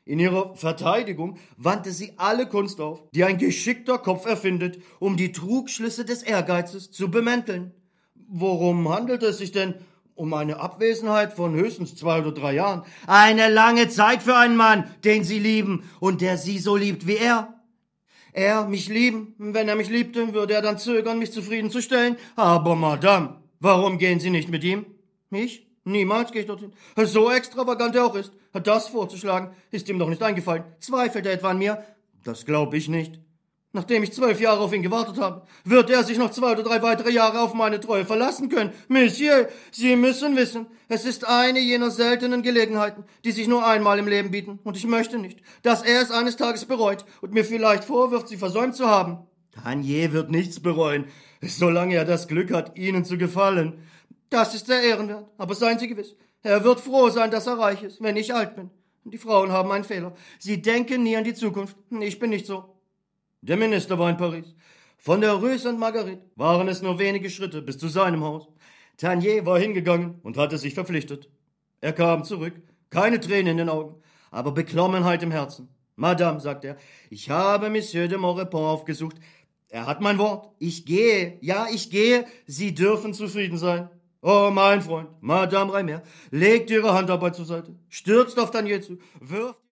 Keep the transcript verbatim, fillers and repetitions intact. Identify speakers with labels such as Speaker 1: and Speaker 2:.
Speaker 1: In ihrer Verteidigung wandte sie alle Kunst auf, die ein geschickter Kopf erfindet, um die Trugschlüsse des Ehrgeizes zu bemänteln. Worum handelt es sich denn? Um eine Abwesenheit von höchstens zwei oder drei Jahren. Eine lange Zeit für einen Mann, den Sie lieben und der Sie so liebt wie er. Er mich lieben, wenn er mich liebte, würde er dann zögern, mich zufriedenzustellen. Aber Madame, warum gehen Sie nicht mit ihm? Ich? Niemals gehe ich dorthin. So extravagant er auch ist, das vorzuschlagen, ist ihm doch nicht eingefallen. Zweifelt er etwa an mir? Das glaube ich nicht. Nachdem ich zwölf Jahre auf ihn gewartet habe, wird er sich noch zwei oder drei weitere Jahre auf meine Treue verlassen können. Monsieur, Sie müssen wissen, es ist eine jener seltenen Gelegenheiten, die sich nur einmal im Leben bieten. Und ich möchte nicht, dass er es eines Tages bereut und mir vielleicht vorwirft, sie versäumt zu haben. Tanier wird nichts bereuen, solange er das Glück hat, Ihnen zu gefallen. Das ist sehr ehrenwert, aber seien Sie gewiss, er wird froh sein, dass er reich ist, wenn ich alt bin. Die Frauen haben einen Fehler. Sie denken nie an die Zukunft. Ich bin nicht so. Der Minister war in Paris. Von der Rue Sainte-Marguerite waren es nur wenige Schritte bis zu seinem Haus. Tanier war hingegangen und hatte sich verpflichtet. Er kam zurück, keine Tränen in den Augen, aber Beklommenheit im Herzen. Madame, sagte er, ich habe Monsieur de Maurepas aufgesucht. Er hat mein Wort. Ich gehe, ja, ich gehe. Sie dürfen zufrieden sein. Oh, mein Freund, Madame Reimer, legt Ihre Handarbeit zur Seite, stürzt auf Tanier zu, wirft